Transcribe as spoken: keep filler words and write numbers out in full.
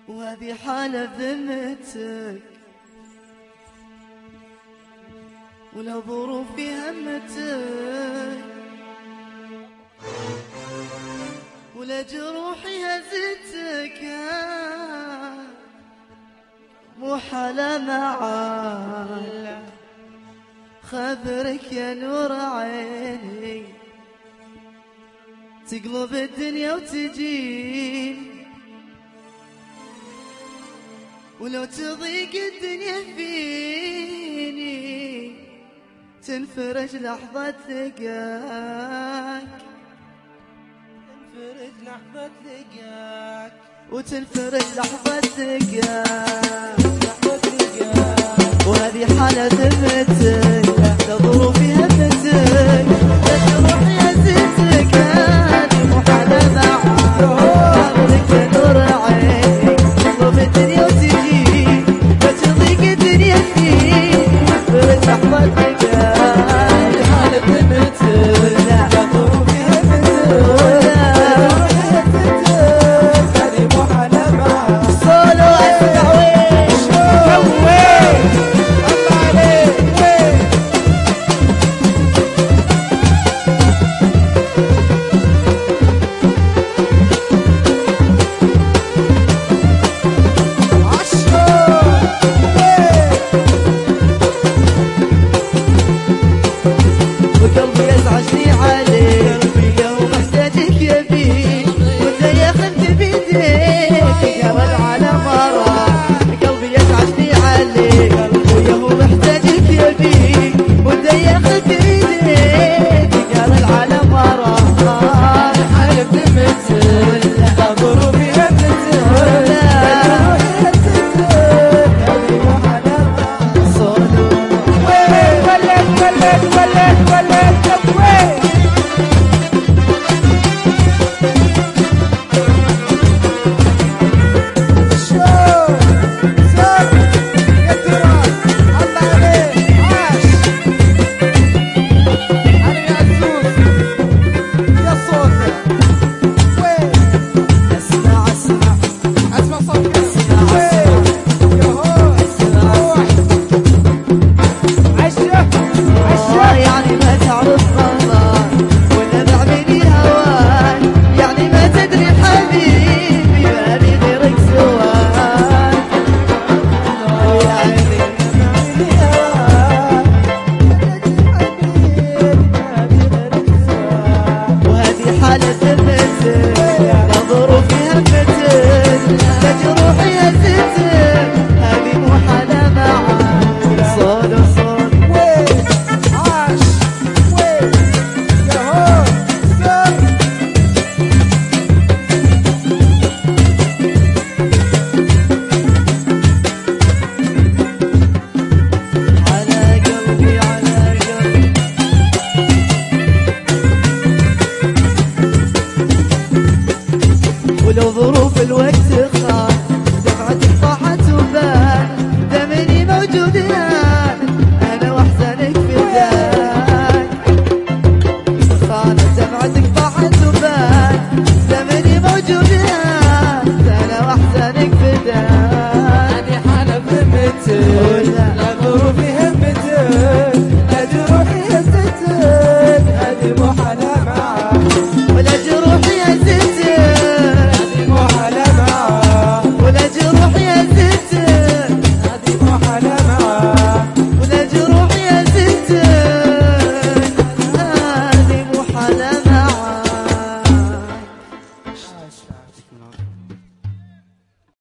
وهذه حالة ذمتك، ولو ظروفي همتك، ولا جروحي هزتك، مو حالة معاك. خبرك يا نور عيني تقلب الدنيا وتجيني، ولو تضيق الدنيا فيني تنفرج لحظة لقاك، تنفرج لحظة لقاك، وتنفرج لحظة لقاك، لحظة لقاك. وهذه حالة ذمتك، لا ظروفي همتك، لا جروحي هزتك، هذه مو حالة معاك. خبرك يا نور عيني تقلب الدنيا وتجي، لا تضيق الدنيا فيني تنفرج لحظة لقاك. هذه حالة ذمتك، لا ظروفي همتك، هذه مو حالة معاك. سولو التعويش كوي الله عليك. وقلبي يزعجني عليك، يوم احتاجك يا بيه، وانت يا خلت بيديك يا العالم وراك. قلبي يزعجني عليك، ويوم احتاجك يا بيه، وانت يا خلت بيديك يا العالم وراك. حالة ذمتك، لا ظروفي همتك، هذه مو حالة معاك. صولو ولد ولد ولد ولد ولد كوي. يعني ما تعرف غلاك ولا بعملي هواك، يعني ما تدري حبيبي ما لي غيرك سواك. يعني ما بعملي هواك، وهذه حالة ذمتك، لا ظروفي همتك، لا جروحي هزتك، هذه مو حالة معاك. صولو صولو على قلبي على قلبي. ولو ظروف الوقت خان دمعتك طاحت وبان، دمني موجود الآن أنا وأحزانك فداك. خانت دمعتك طاحت وبان، دمني موجود الآن